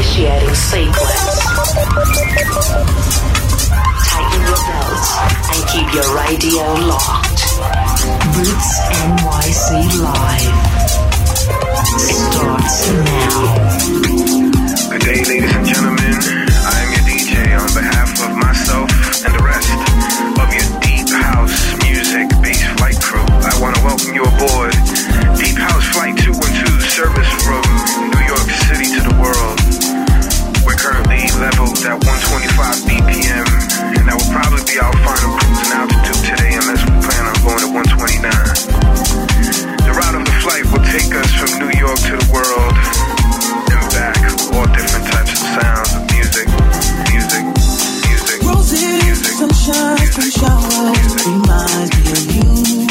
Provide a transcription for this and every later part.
Initiating sequence. Tighten your belts and keep your radio locked. Roots NYC Live starts now. Good day, ladies and gentlemen. I am your DJ on behalf of myself and the rest of your Deep House Music Bass Flight crew. I want to welcome you aboard Deep House Flight 212 service from New York City to the world. We're currently leveled at 125 BPM, and that will probably be our final cruising altitude today unless we plan on going to 129. The route of the flight will take us from New York to the world and back, all different types of sounds of music. Roses, sunshine, sun showers, reminds me of you.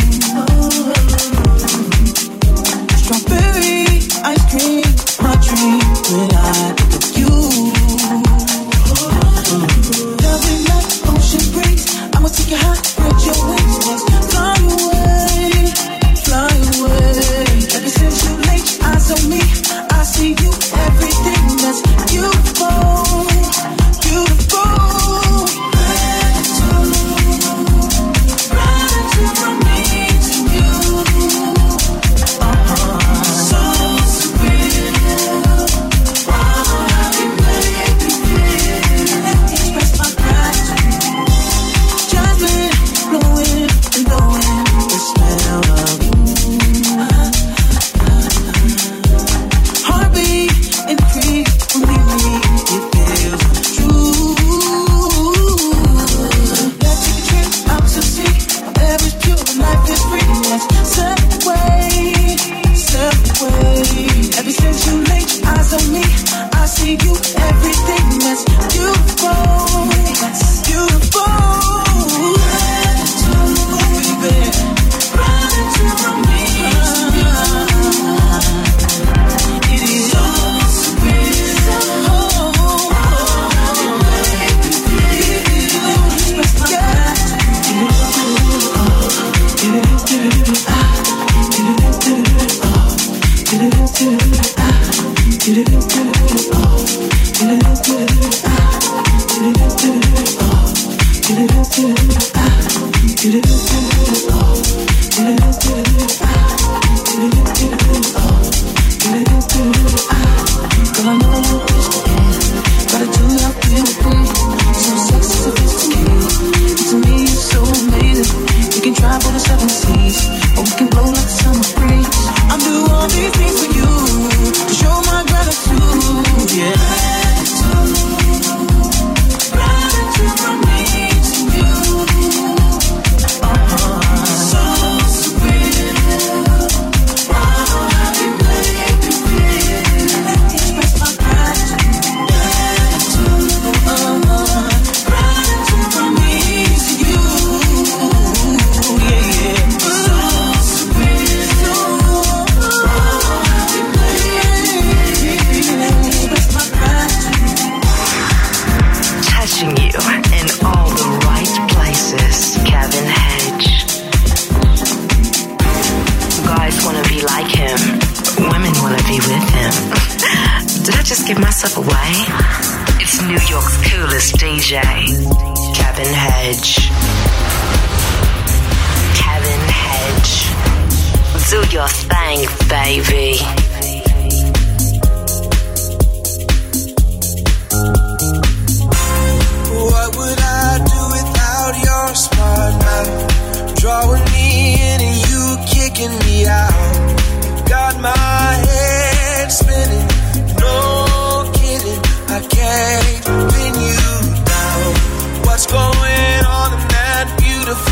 Strawberry, ice cream, my dream when I think of you. Loving like ocean breeze, I'ma take you high, spread your wings, let's fly away, fly away. Ever since you laid eyes on me, I see you, everything that's beautiful.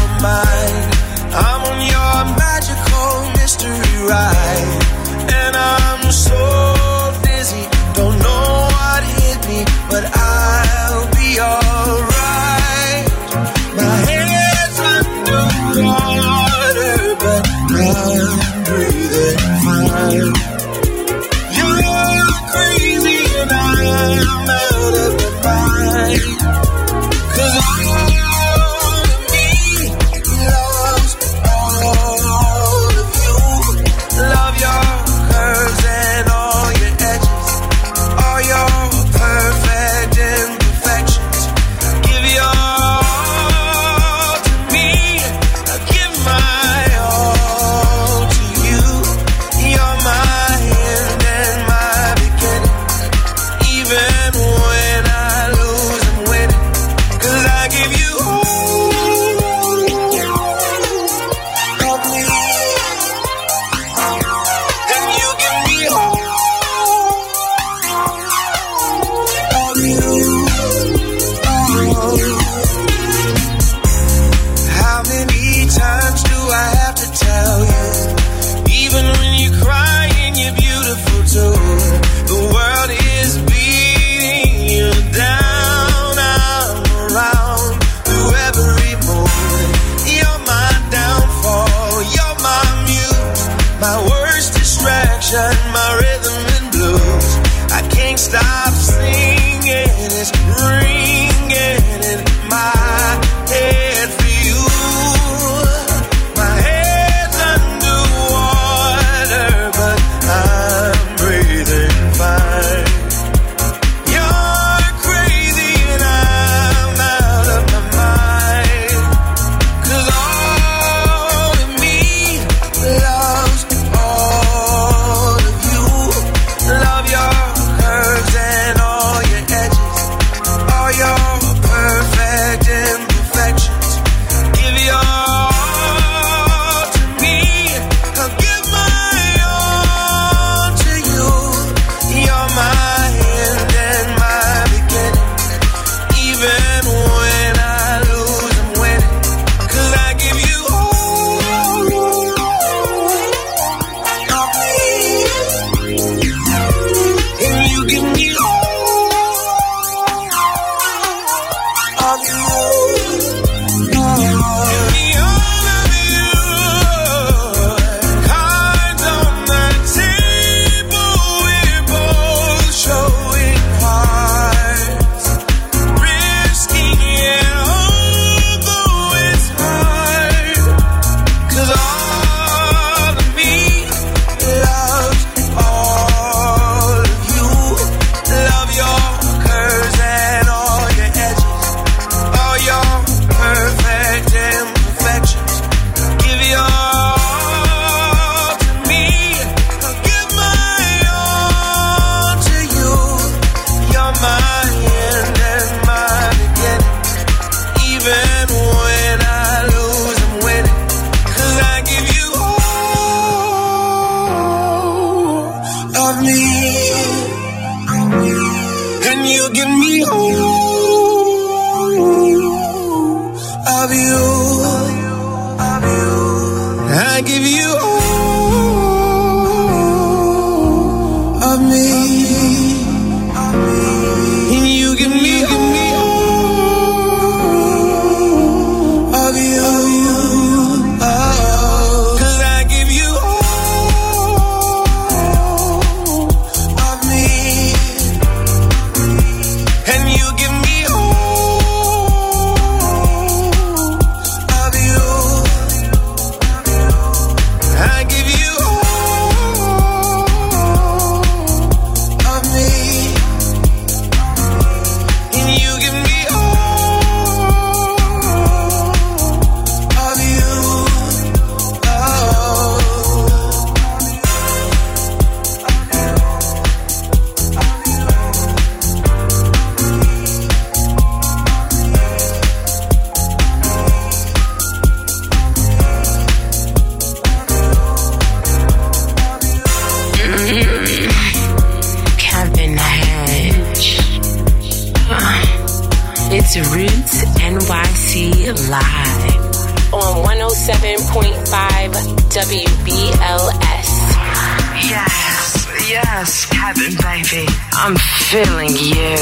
I'm on your magical mystery ride, and I is ringing in my head for you. My head's underwater, but I'm breathing fine. You're crazy and I'm out of my mind. 'Cause all of me loves all of you. Love your curves and all your edges, all your perfect imperfections. Give your all to me, I'll give my all to you. You're my end and my beginning. Even when I lose, I'm winning. 'Cause I give you all of me, and you give me all of you. Give me all of you. Cards on the table, we're both showing hearts. Risking it, although it's hard. 'Cause all of me loves all of you. Love your curves and all your edges, all your perfect imperfections. Give your all to me, I'll give my all to you. You're my end and my beginning. Even when I lose, I'm winning. 'Cause I give you all of me, and you give me all of you. I give you all of me, and you give me all of you. 'Cause I give you all of me, and you give me all of you. I give you all of me, and you give me all of you. Kevin Hedge. It's Roots NYC Live on 107.5 WBLS. Yes, Kevin, baby. I'm feeling you.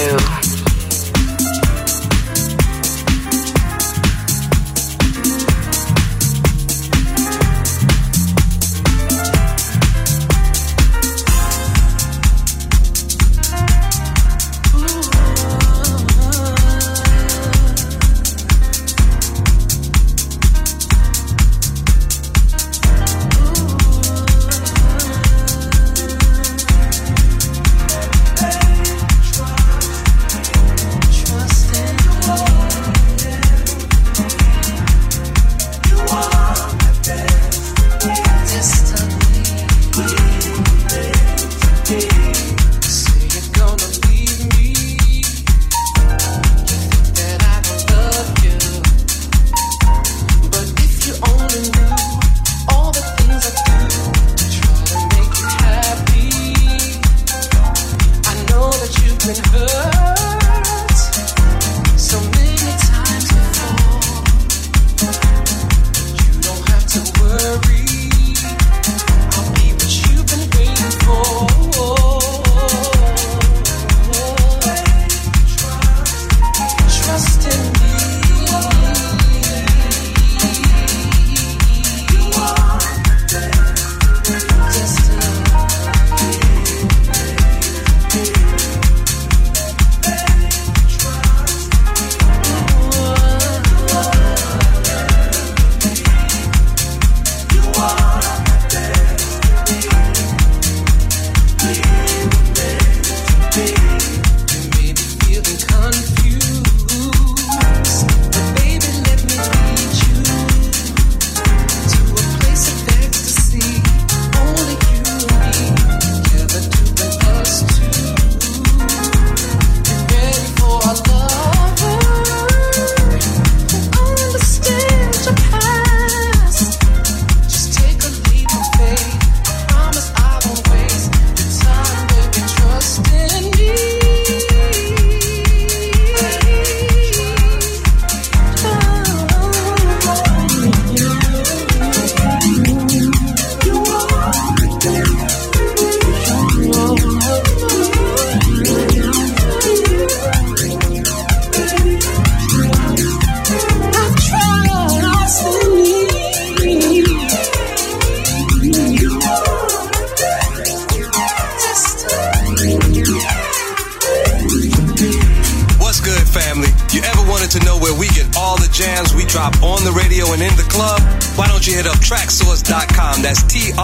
wanted to know where we get all the jams we drop on the radio and in the club? Why don't you hit up Traxsource.com? That's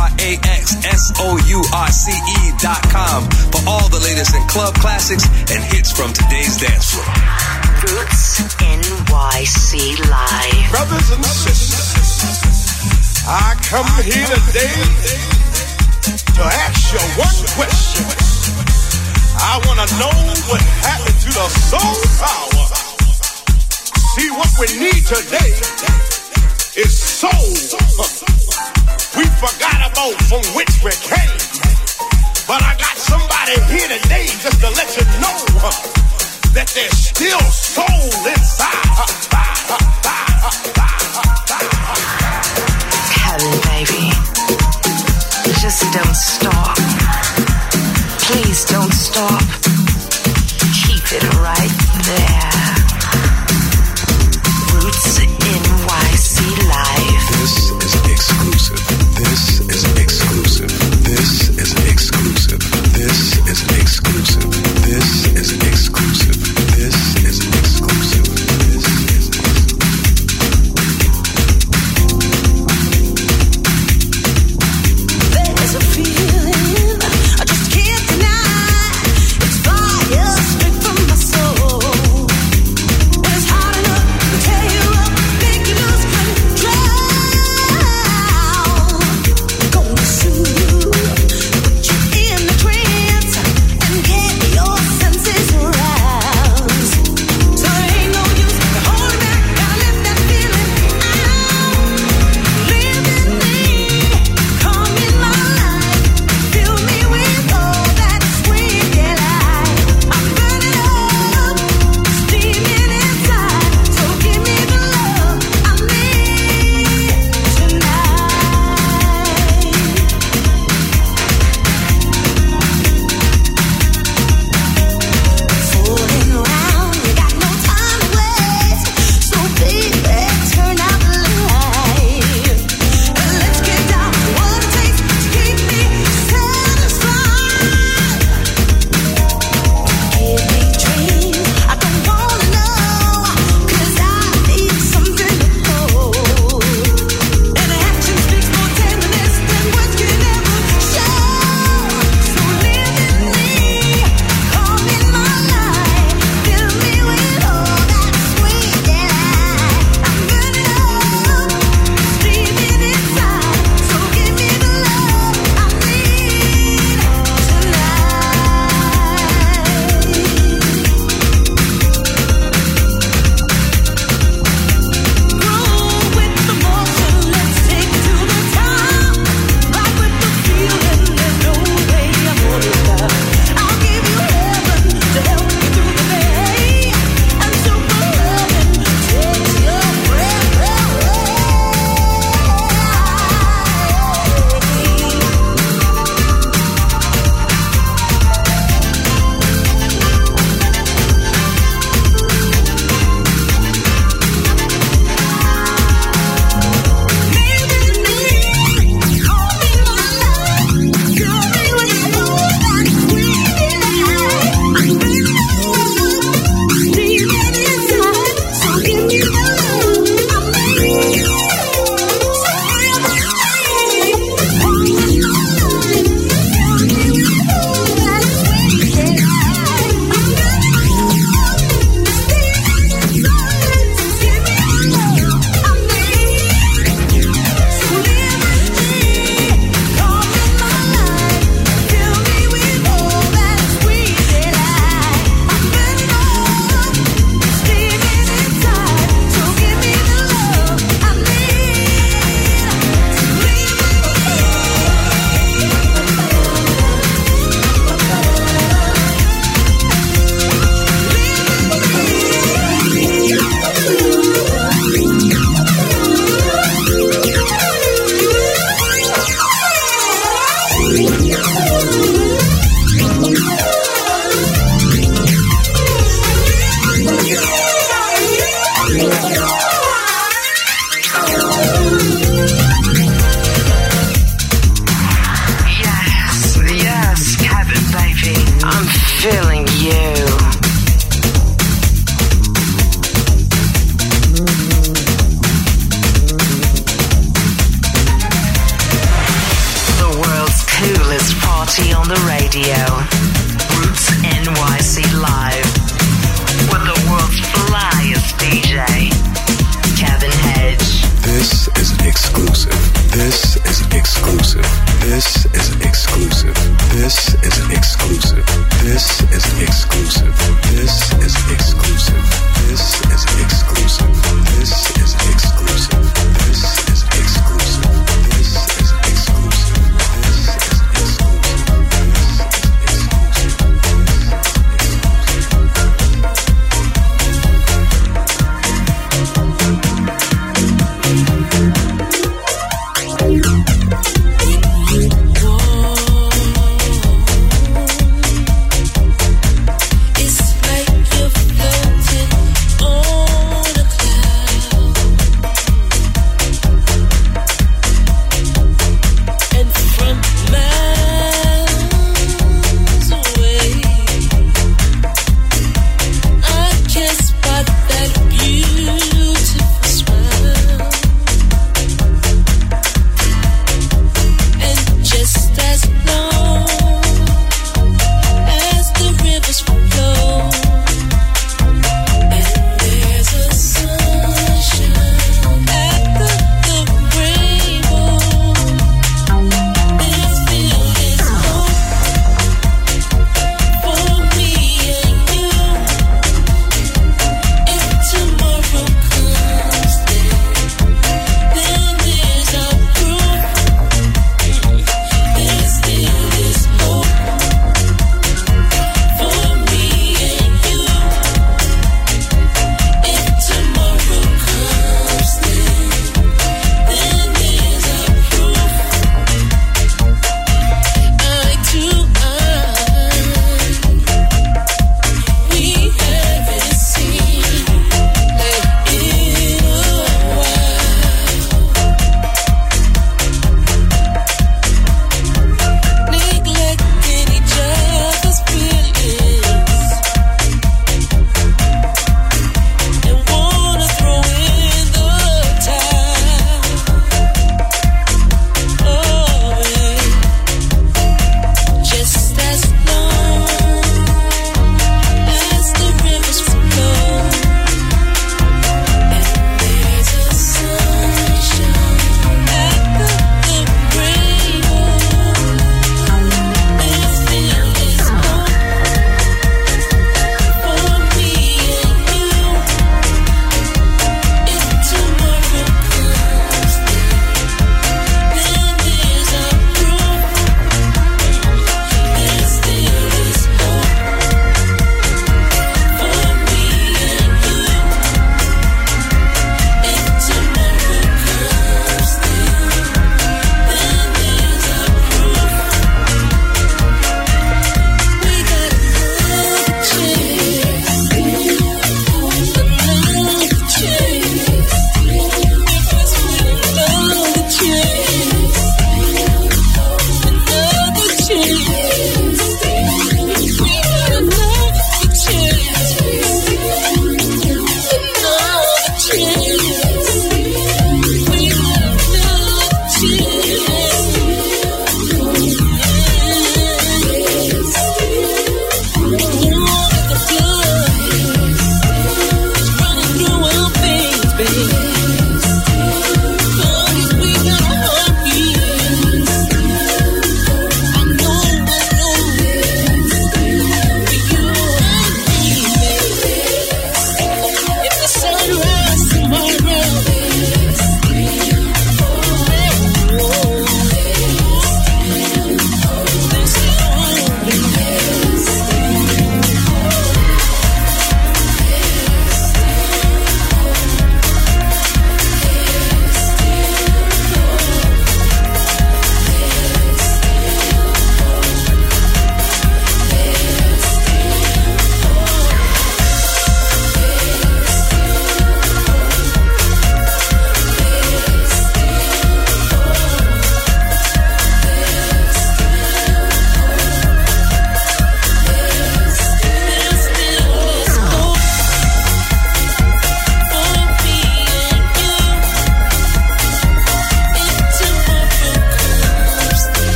TRAXSOURCE.com for all the latest in club classics and hits from today's dance floor. Roots NYC Live. Brothers and sisters, I come here today to ask you one question. I want to know what happened to the soul power. See, what we need today is soul. We forgot about from which we came. But I got somebody here today just to let you know that there's still soul inside. Kevin, baby, just don't stop. Please don't stop. Keep it right there. Roots NYC Live. This is exclusive. This is exclusive. This is exclusive. This is exclusive. This is exclusive. This is exclusive. This is There's a feeling I just can't deny. It's fire straight from my soul. And it's hard enough to tear you up, make you lose control. Gonna soothe you, put you in a trance, and get your senses aroused. So there ain't no use to hold it back. Gotta let that feeling out. Live in me, come in my life, fill me with all that sweet delight. I'm burning up, steaming inside, so give me the love I need tonight. Fooling around, you got no time to waste, so baby, turn out the light. And let's get down to what it takes to keep me satisfied. Give me dreams I don't wanna know, 'cause I need something to hold. And action speaks more tenderness than words can ever show. So live in me, come in my life, fill me with all that sweet delight. I'm burning up, steaming inside, so give me the love I need tonight. Roll with the motion, let's take it to the top. Ride with the feeling, there's no way I'm holding back. I'll give you heaven to help you through the day, and super loving takes your breath away. Yes, Kevin, baby, I'm feeling you. Radio. Roots NYC Live. With the world's flyest DJ, Kevin Hedge. This is an exclusive. This is an exclusive. This is an exclusive. This is an exclusive. This is an exclusive. This is an exclusive. This is an exclusive. This is an exclusive. This is an exclusive. This is an exclusive.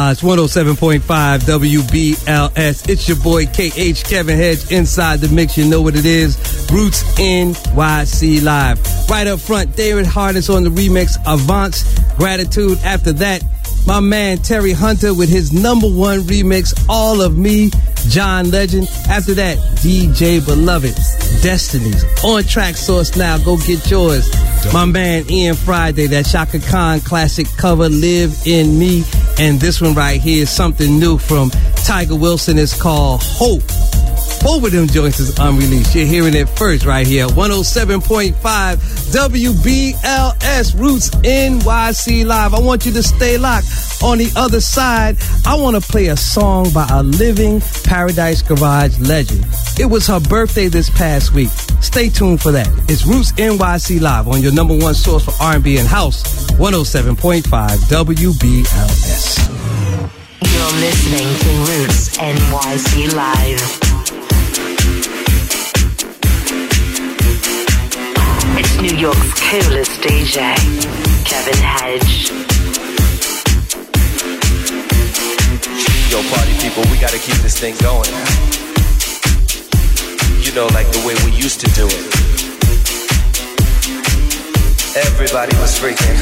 Garage, 107.5 WBLS. It's your boy KH, Kevin Hedge, inside the mix. You know what it is. Roots NYC Live. Right up front, David Hardis on the remix, Avance, Gratitude. After that, my man Terry Hunter with his #1 remix, All of Me, John Legend. After that, DJ Beloved, Destinies. On Track Source now, go get yours. My man Ian Friday, that Shaka Khan classic cover, Live in Me. And this one right here is something new from Tiger Wilson. It's called Hope. Both of them joints is unreleased. You're hearing it first right here. 107.5 WBLS Roots NYC Live. I want you to stay locked. On the other side, I want to play a song by a living Paradise Garage legend. It was her birthday this past week. Stay tuned for that. It's Roots NYC Live on your #1 source for R&B and House, 107.5 WBLS. You're listening to Roots NYC Live. It's New York's coolest DJ, Kevin Hedge. Yo, party people, we gotta keep this thing going. You know, like the way we used to do it. Everybody was freaking.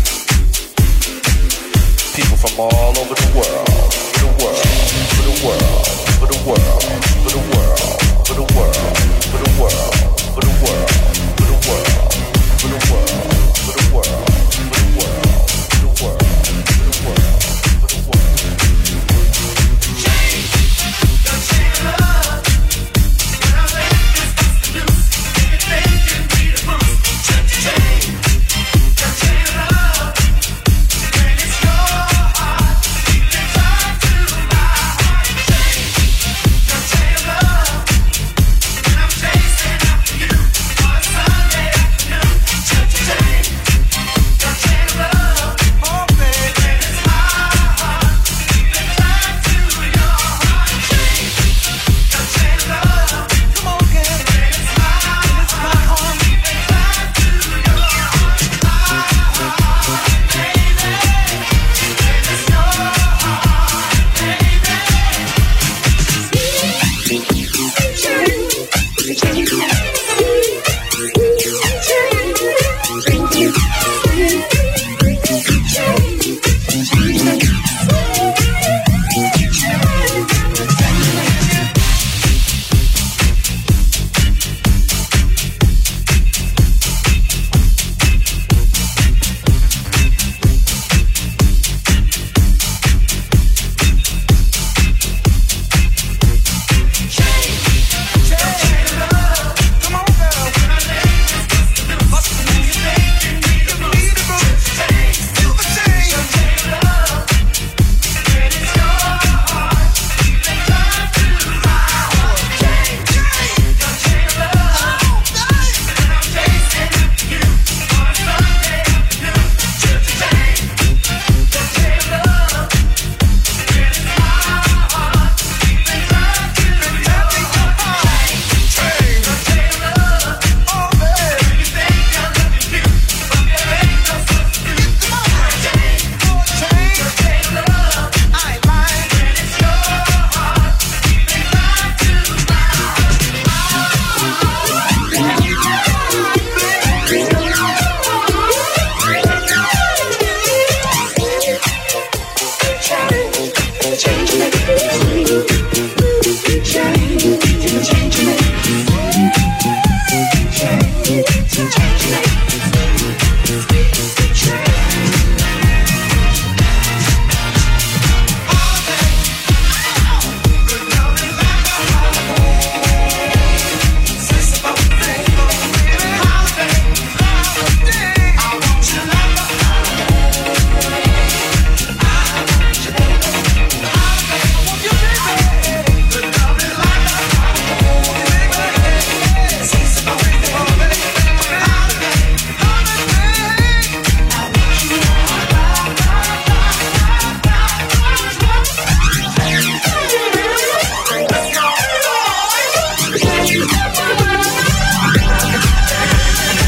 People from all over the world, for the world, for the world, for the world, for the world, for the world, for the world, for the world, for the world, for the world, for the world, for the world, for the world, for the world, for the world. Change, don't change love. When I let this loose, anything can be the most. Change, don't change love. When it's your heart, keep it tied to my heart. Change, don't change love. When I'm chasing after you on a Sunday afternoon. Change, don't change love. Oh baby, when it's my heart, keep it tied to your heart. Change, don't change love. Come on, girl. When it's my heart, keep it tied to your heart. Baby, when it's your heart,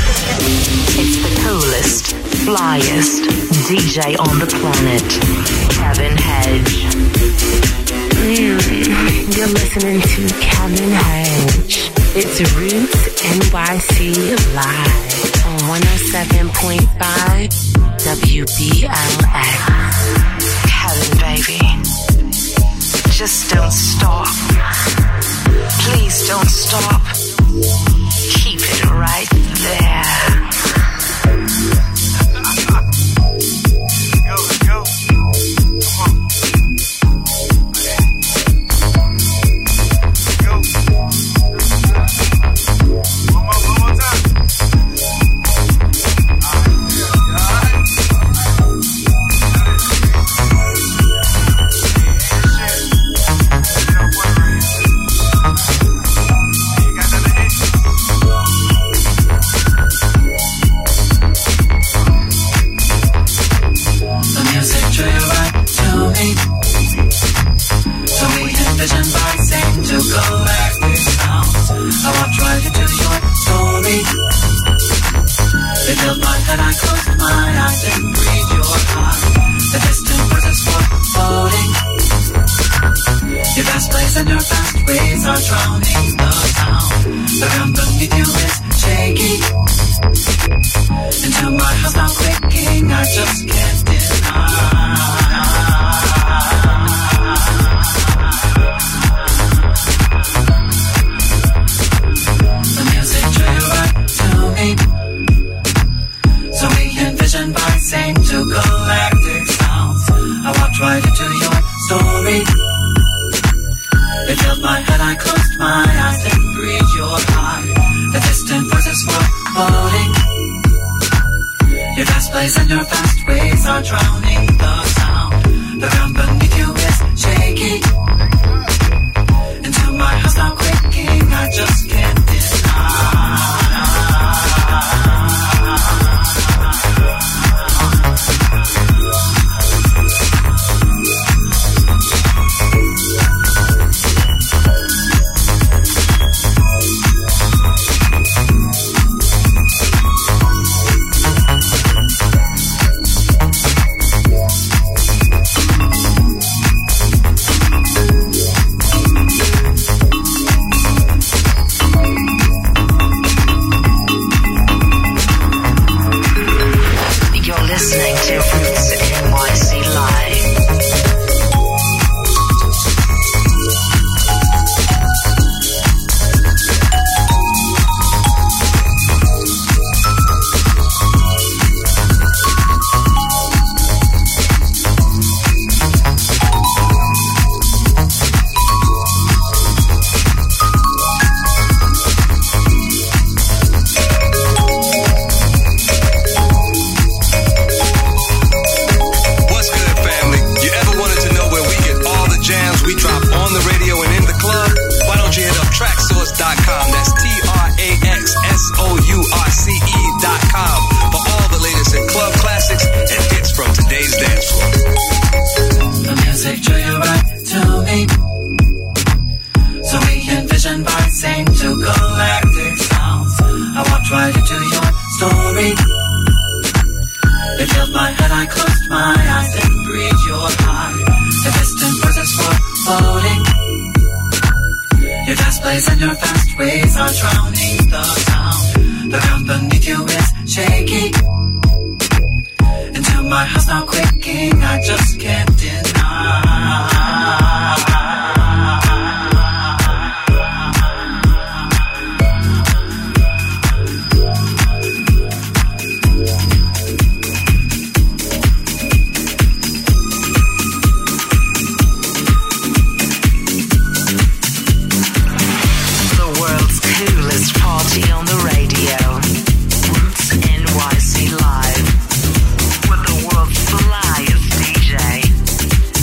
Flyest DJ on the planet. Kevin Hedge. You're listening to Kevin Hedge. It's Roots NYC Live on 107.5 WBLX. Kevin, baby, just don't stop. Please don't stop. Keep it right there. Roots NYC Live with the world's flyest DJ.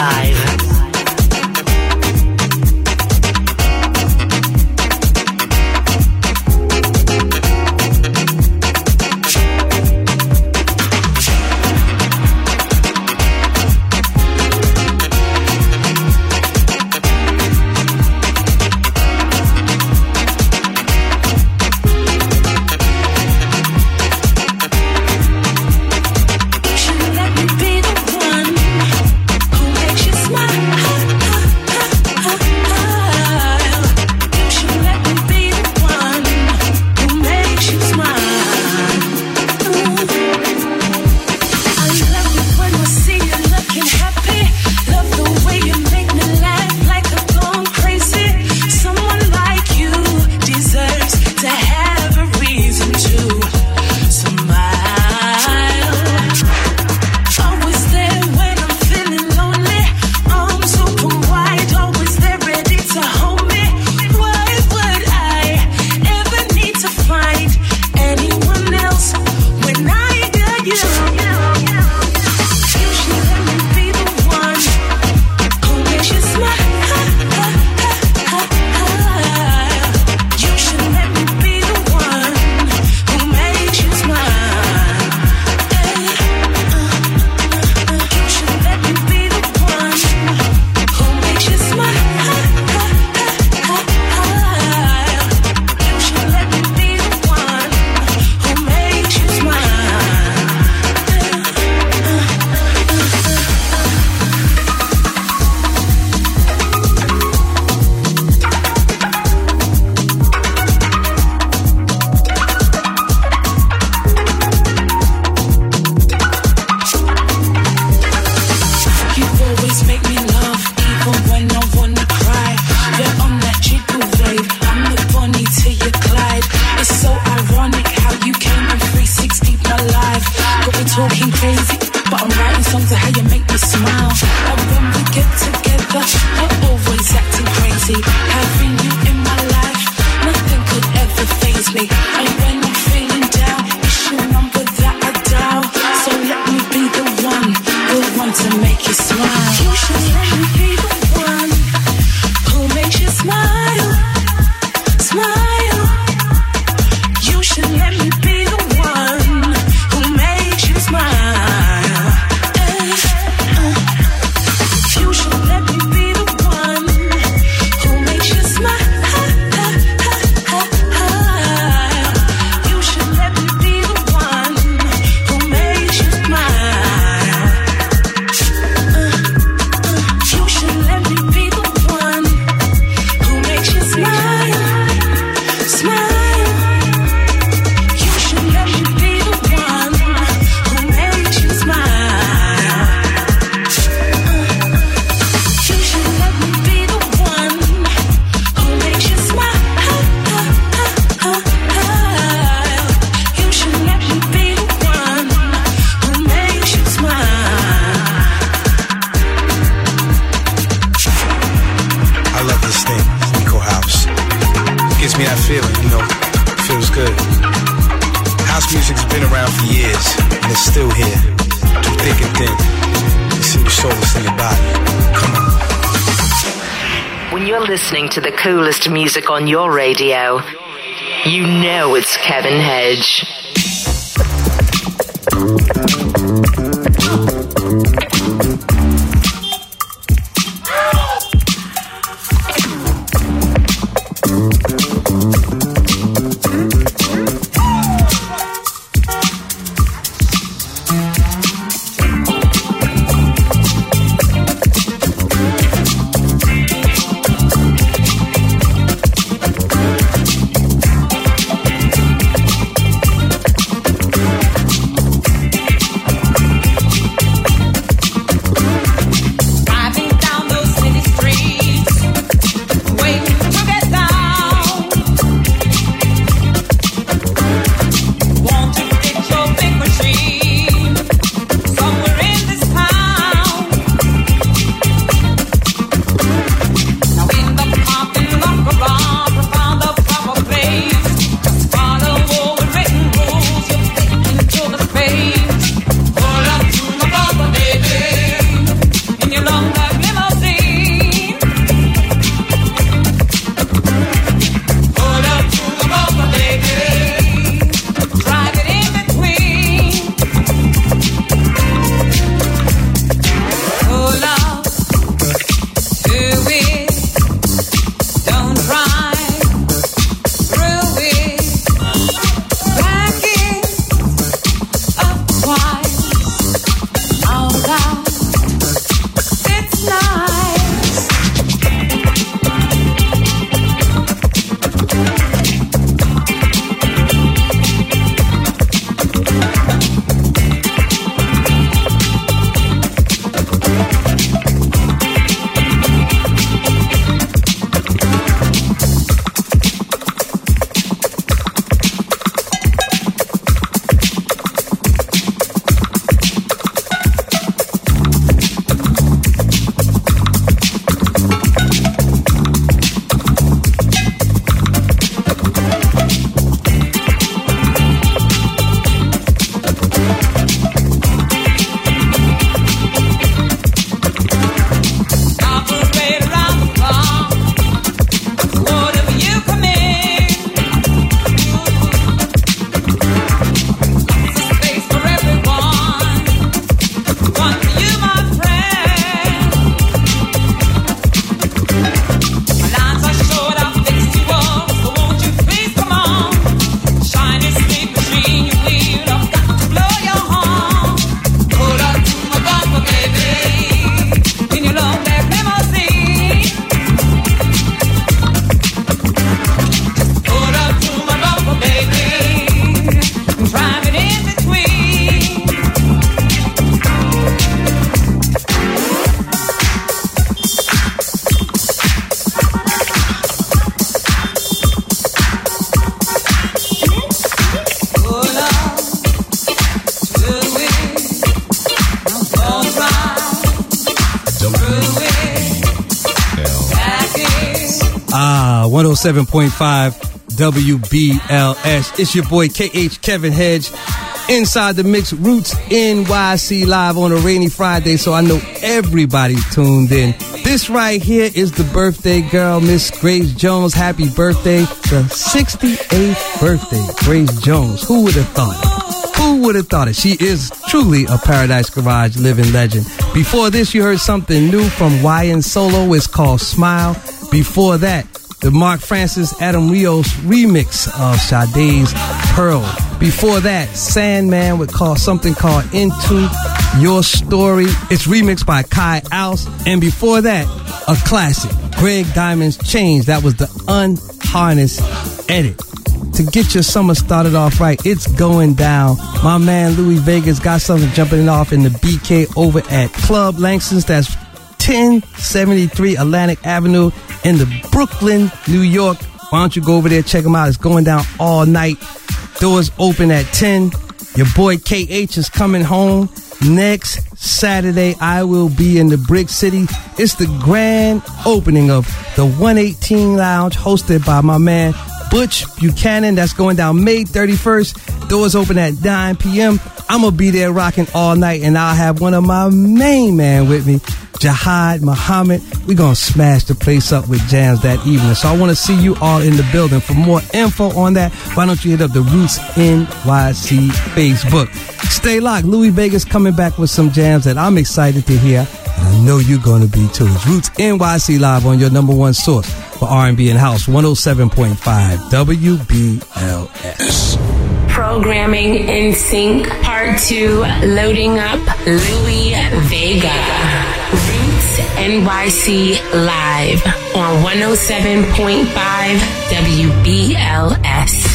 Live. To the coolest music on your radio, you know it's Kevin Hedge. 107.5 WBLS. It's your boy KH Kevin Hedge. Inside the Mix, Roots NYC live on a rainy Friday, so I know everybody's tuned in. This right here is the birthday girl, Miss Grace Jones. Happy birthday, the 68th birthday, Grace Jones. Who would have thought it? Who would have thought it? She is truly a Paradise Garage living legend. Before this, you heard something new from YN Solo. It's called Smile. Before that, the Mark Francis Adam Rios remix of Sade's Pearl. Before that, Sandman with something called Into Your Story. It's remixed by Kai Alce. And before that, a classic, Greg Diamond's Change. That was the unharnessed edit. To get your summer started off right, it's going down. My man Louis Vegas got something jumping off in the BK over at Club Langston's. That's 1073 Atlantic Avenue in the Brooklyn, New York. Why don't you go over there, check them out. It's going down all night. Doors open at 10. Your boy KH is coming home. Next Saturday, I will be in the Brick City. It's the grand opening of the 118 Lounge hosted by my man Butch Buchanan. That's going down May 31st. Doors open at 9 p.m. I'm going to be there rocking all night, and I'll have one of my main man with me, Jihad Muhammad. We're going to smash the place up with jams that evening. So I want to see you all in the building. For more info on that, why don't you hit up the Roots NYC Facebook. Stay locked. Louis Vegas coming back with some jams that I'm excited to hear. And I know you're going to be too. It's Roots NYC live on your number one source for R&B and House, 107.5 WBLS. Programming in Sync, Part 2, loading up Louis Vega. Roots NYC live on 107.5 WBLS.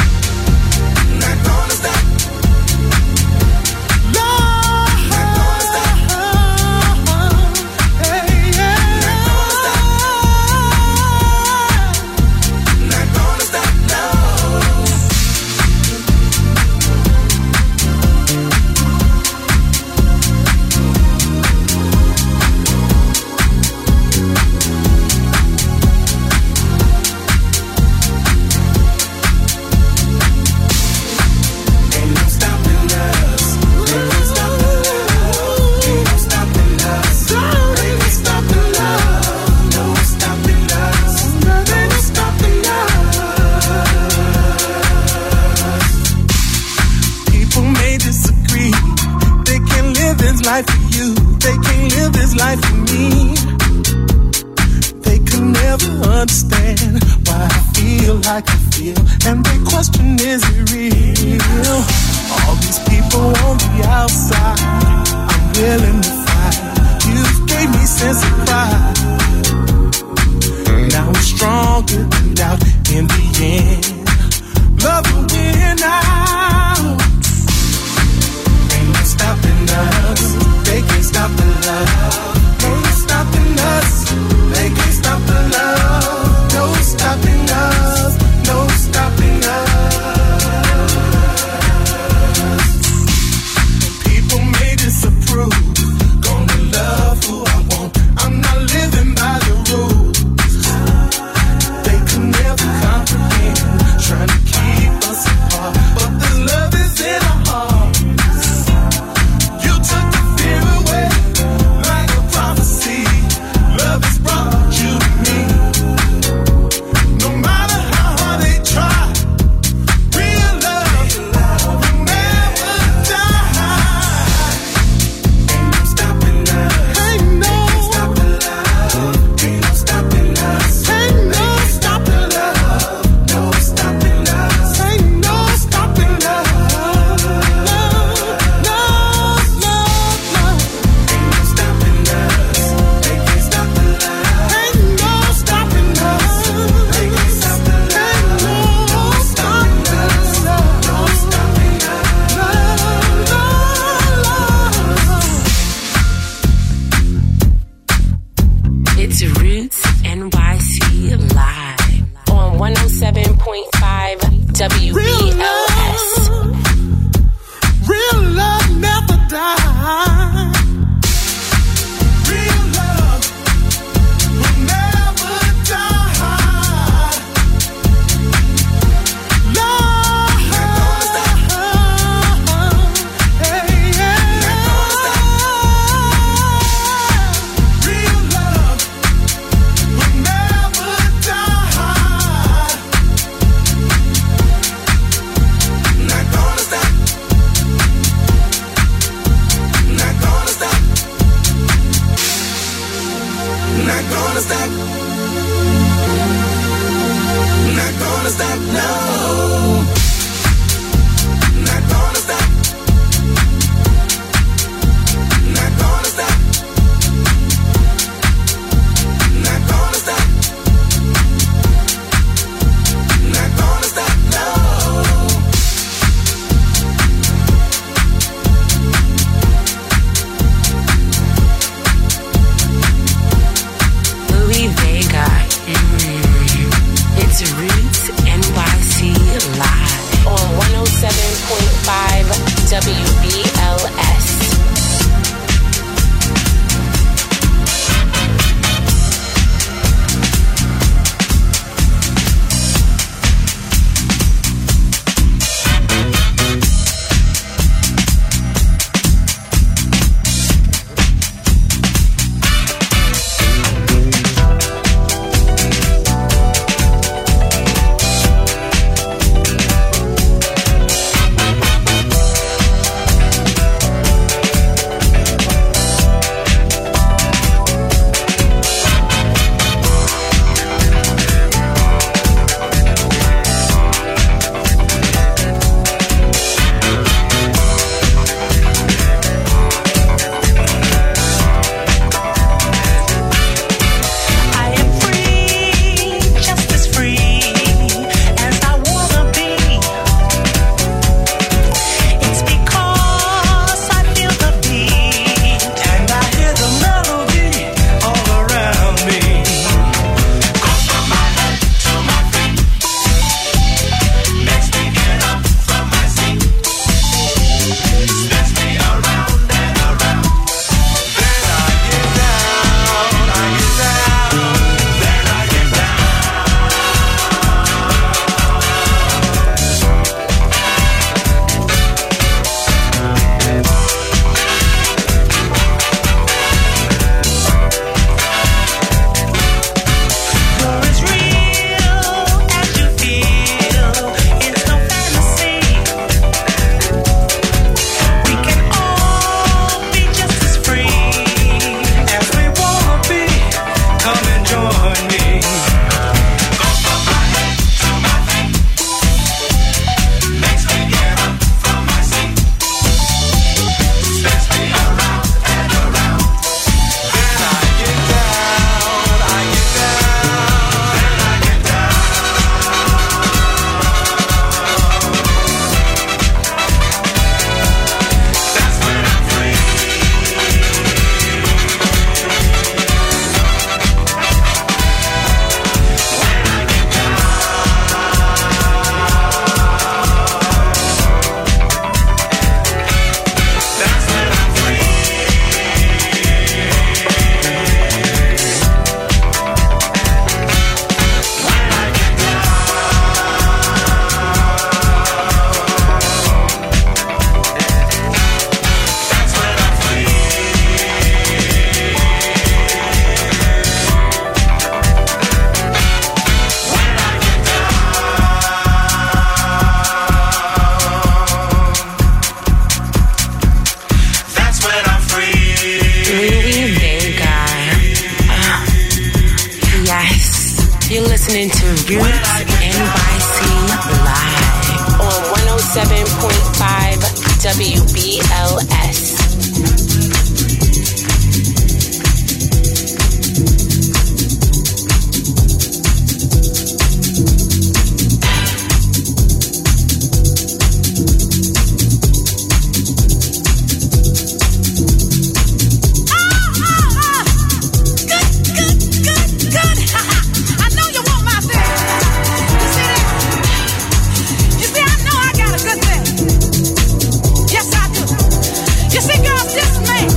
Life for you, they can't live this life for me. They can never understand why I feel like I feel, and they question, is it real? All these people on the outside, I'm willing to fight. You gave me sense of pride. Now I'm stronger than doubt. In the end, love will win out. Stopping us, they can't stop the love. No stopping us, they can't stop the love. No stopping us, no stopping us. People may disapprove, gonna love who I want. I'm not living by the rules. They can never comprehend, trying to keep us apart. But the love is in our heart. Not gonna stop. Not gonna stop, no. Not gonna stop. Not gonna stop. Not gonna stop. Not gonna stop, no. Louis Vega. It's Roots NYC Live on 107.5 WBLS. listening to Roots NYC Live on 107.5 WBLS. You see, girls, this man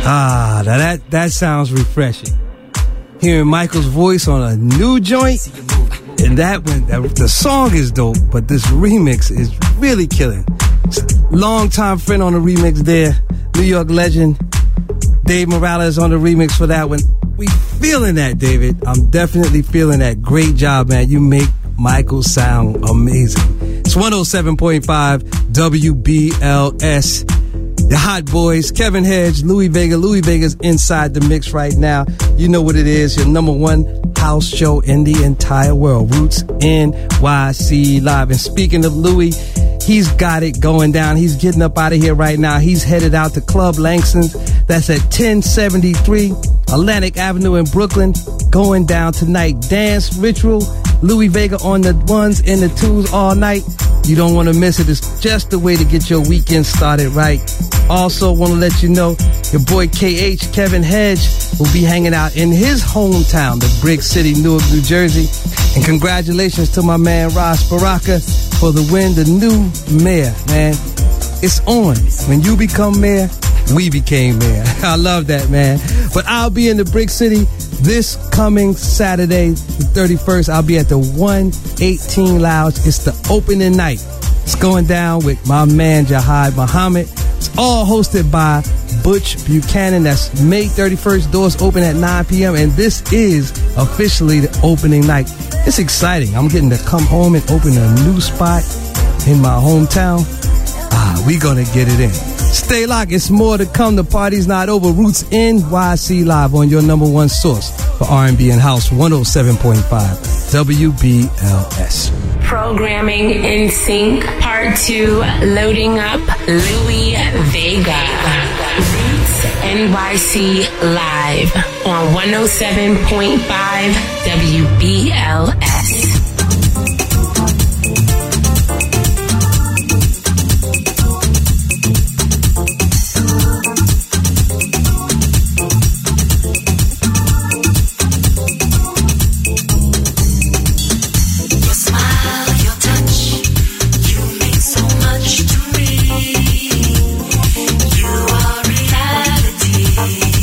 Ah, now that sounds refreshing. Hearing Michael's voice on a new joint, and the song is dope, but this remix is really killing. Long-time friend on the remix there, New York legend, Dave Morales on the remix for that one. We feeling that, David. I'm definitely feeling that. Great job, man. You make Michael sound amazing. It's 107.5 WBLS. The Hot Boys, Kevin Hedge, Louis Vega. Louis Vega's inside the mix right now. You know what it is, your number one house show in the entire world. Roots NYC Live. And speaking of Louis, he's got it going down. He's getting up out of here right now. He's headed out to Club Langston's. That's at 1073 Atlantic Avenue in Brooklyn. Going down tonight. Dance Ritual. Louis Vega on the ones and the twos all night. You don't want to miss it. It's just the way to get your weekend started right. Also want to let you know your boy KH, Kevin Hedge, will be hanging out in his hometown, the Brick City, Newark, New Jersey. And congratulations to my man Ross Baraka for the win, the new mayor, man. It's on. When you become mayor, we became mayor. I love that, man. But I'll be in the Brick City this coming Saturday, the 31st. I'll be at the 118 Lounge. It's the opening night. It's going down with my man Jihad Muhammad. It's all hosted by Butch Buchanan. That's May 31st. Doors open at 9 p.m. And this is officially the opening night. It's exciting. I'm getting to come home and open a new spot in my hometown. We gonna get it in. Stay locked. It's more to come. The party's not over. Roots NYC Live on your number one source for R&B and House, 107.5 WBLS. Programming in sync. Part 2, loading up Louis Vega. Roots NYC Live on 107.5 WBLS.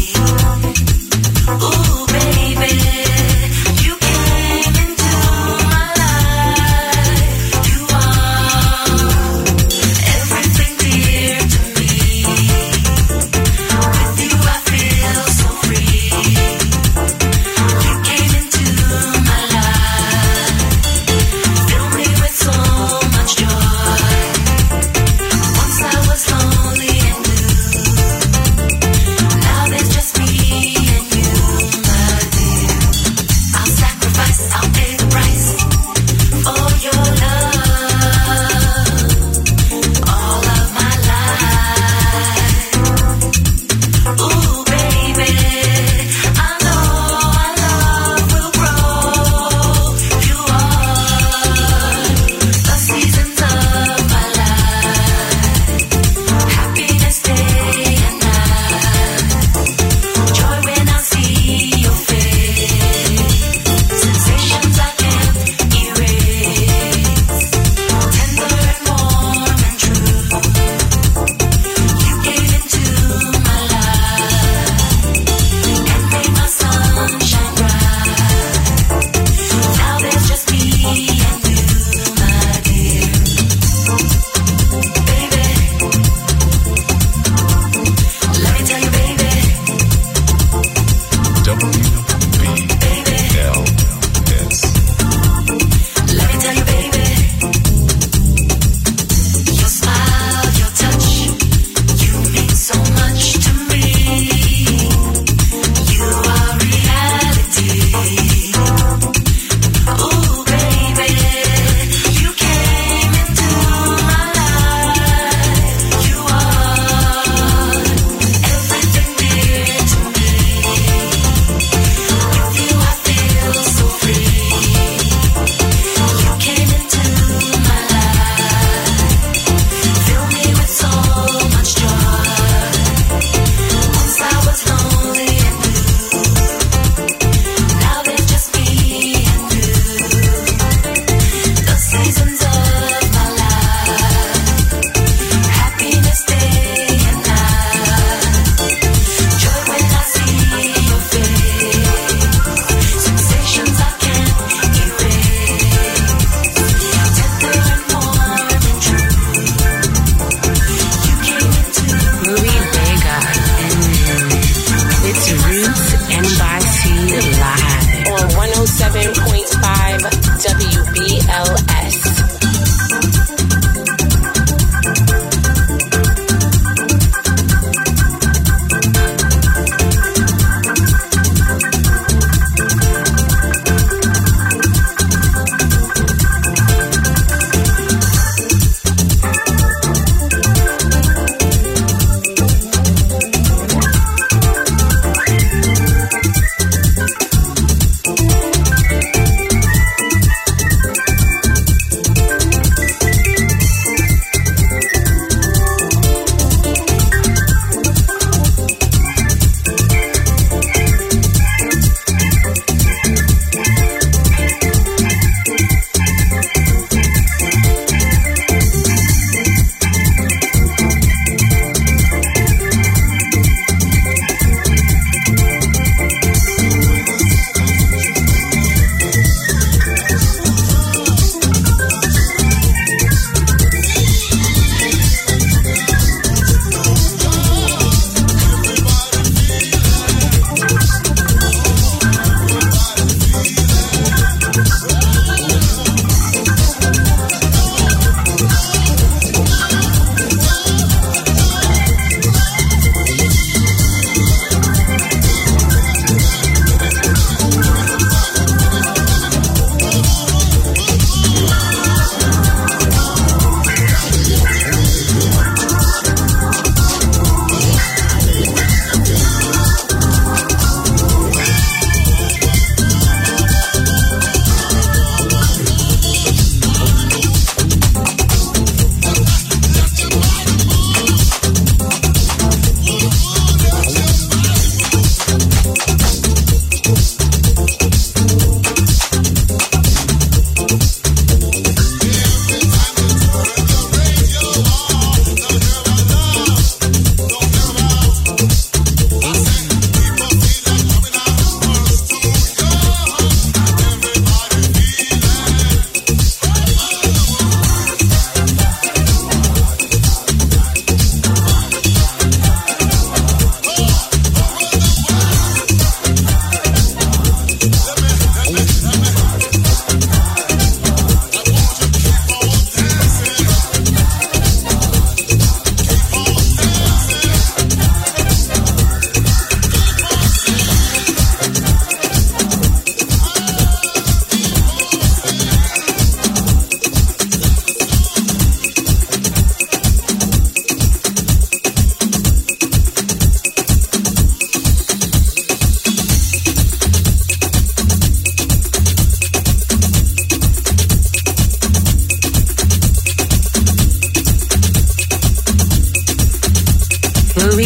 Ooh, baby, you came into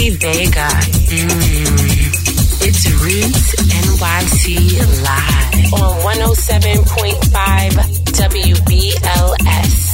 Louis Vega. It's Roots NYC Live on 107.5 WBLS.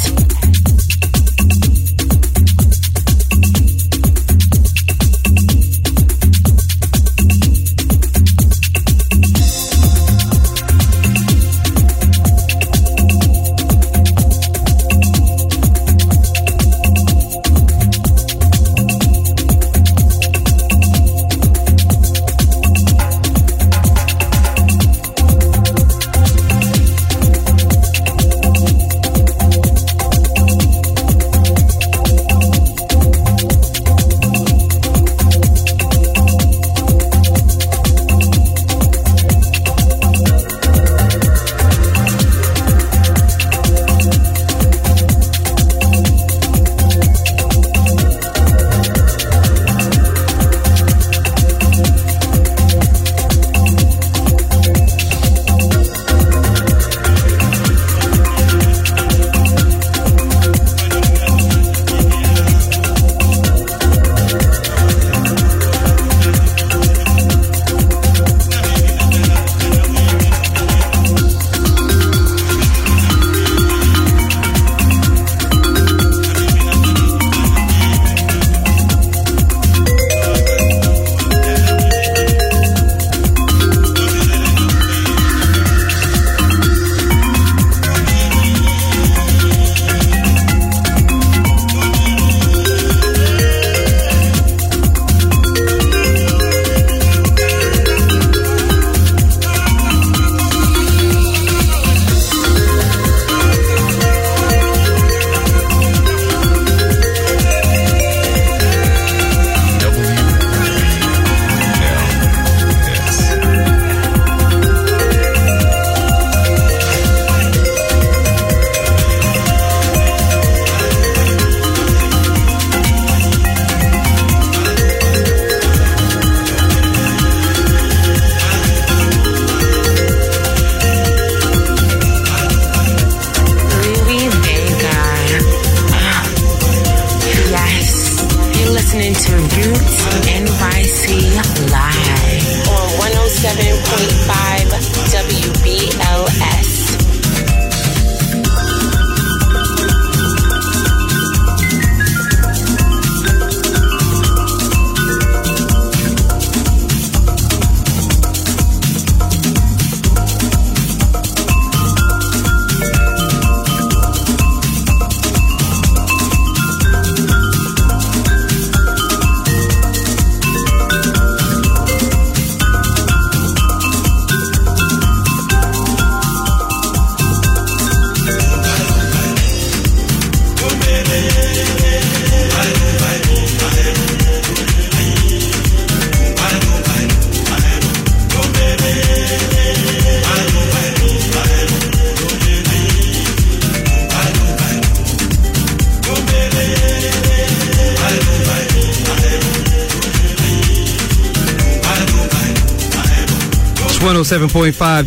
It's 107.5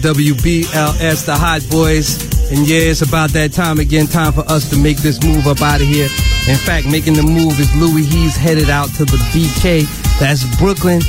WBLS, the Hot Boys. And yeah, it's about that time again. Time for us to make this move up out of here. In fact, making the move is Louis. He's headed out to the BK. That's Brooklyn,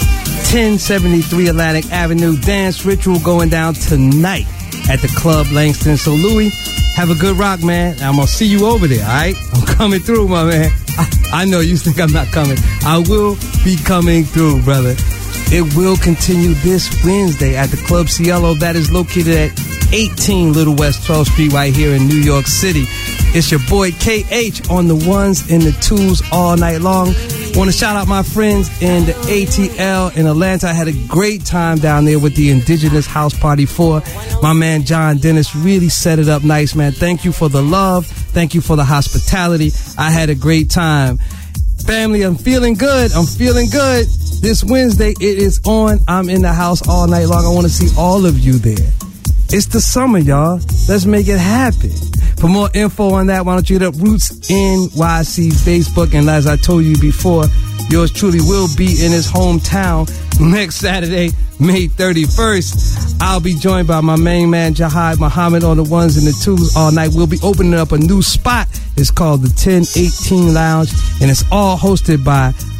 1073 Atlantic Avenue. Dance Ritual going down tonight at the Club Langston. So Louis, have a good rock, man. I'm going to see you over there, all right? I'm coming through, my man. I know you think I'm not coming. I will be coming through, brother. It will continue this Wednesday at the Club Cielo that is located at 18 Little West 12th Street right here in New York City. It's your boy KH on the ones and the twos all night long. Want to shout out my friends in the ATL in Atlanta. I had a great time down there with the Indigenous House Party 4. My man John Dennis really set it up nice, man. Thank you for the love. Thank you for the hospitality. I had a great time. Family, I'm feeling good. I'm feeling good. This Wednesday, it is on. I'm in the house all night long. I want to see all of you there. It's the summer, y'all. Let's make it happen. For more info on that, why don't you hit up Roots NYC Facebook. And as I told you before, yours truly will be in his hometown next Saturday, May 31st. I'll be joined by my main man, Jihad Muhammad, on the ones and the twos all night. We'll be opening up a new spot. It's called the 1018 Lounge, and it's all hosted by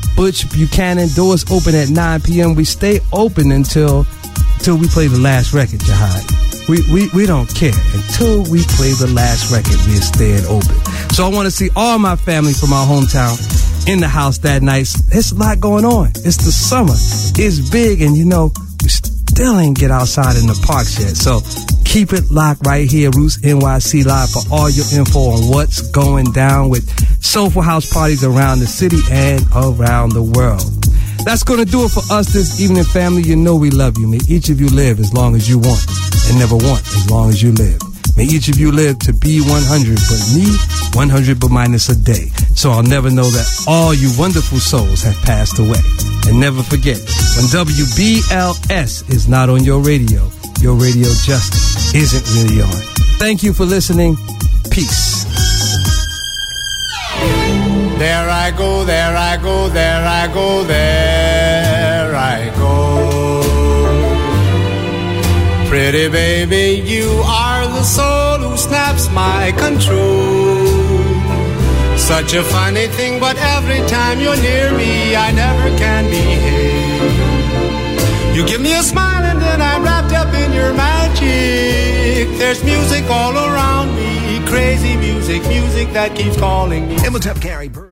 Butch Buchanan. Doors open at 9 p.m. We stay open until we play the last record, Jihad. We don't care. Until we play the last record, we're staying open. So I want to see all my family from our hometown in the house that night. It's a lot going on. It's the summer. It's big, and we still ain't get outside in the parks yet. So keep it locked right here, Roots NYC Live, for all your info on what's going down with soulful house parties around the city and around the world. That's going to do it for us this evening, family. You know we love you. May each of you live as long as you want and never want as long as you live. May each of you live to be 100, but me, 100 but minus a day. So I'll never know that all you wonderful souls have passed away. And never forget, when WBLS is not on your radio just isn't really on. Thank you for listening. Peace. There I go, there I go, there I go, there I go. Pretty baby, you are the soul who snaps my control. Such a funny thing, but every time you're near me, I never can behave. You give me a smile and then I'm wrapped up in your magic. There's music all around me, crazy music, music that keeps calling me. Imhotep Gary Bird.